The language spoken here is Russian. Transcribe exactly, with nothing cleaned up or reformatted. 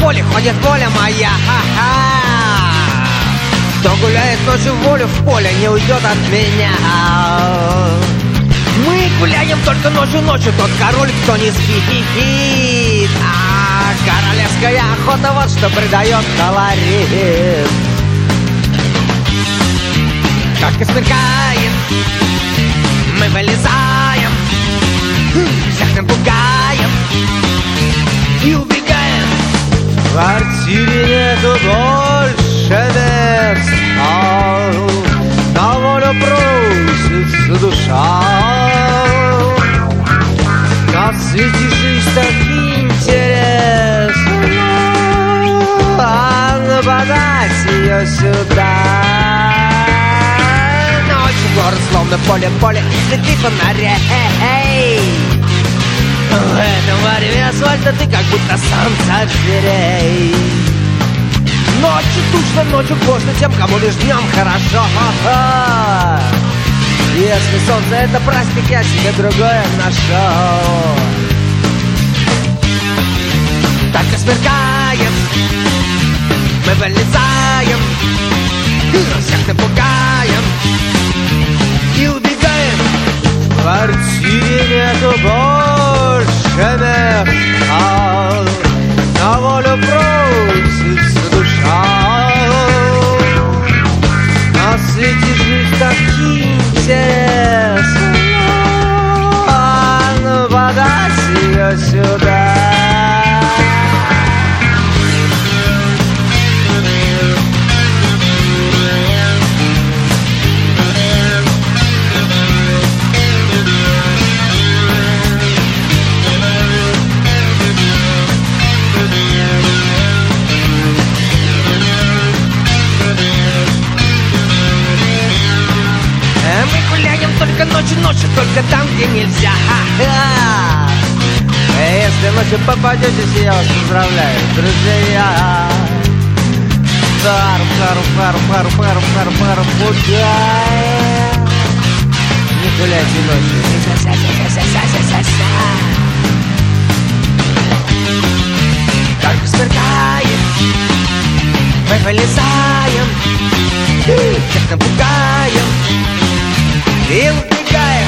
поле ходит воля моя. Ха-ха. Кто гуляет ночью в волю, в поле не уйдет от меня. Мы гуляем только ночью, ночью тот король, кто не спит. А королевская охота вот что придает колорит. Только сверкает, мы вылезаем, всех напугаем и убегаем. В квартире нету больше мест, на волю просится душа. На свете жизнь так интересна, а нападать ее сюда. Ночью город словно поле-поле, и среди фонарей. В этом вареве асфальта ты как будто самца зверей. Ночью тучно, ночью поздно тем, кому лишь днем хорошо. Если солнце это праздник, я себе другое нашел. Только сверкаем, мы вылезаем, всех напугаем и убегаем. В квартире нету больше мест, на волю просится душа. На свете жизнь так интересна, а нападать ее сюда. Только ночью, ночью, только там, где нельзя. Ха-ха. Если ночью попадетесь, я вас поздравляю, друзья. Пару, пару, пару, пару, пару, пару, пару, пугай. Не гуляйте ночью. Только сверкает, мы вылезаем, всех напугаем и убегаем.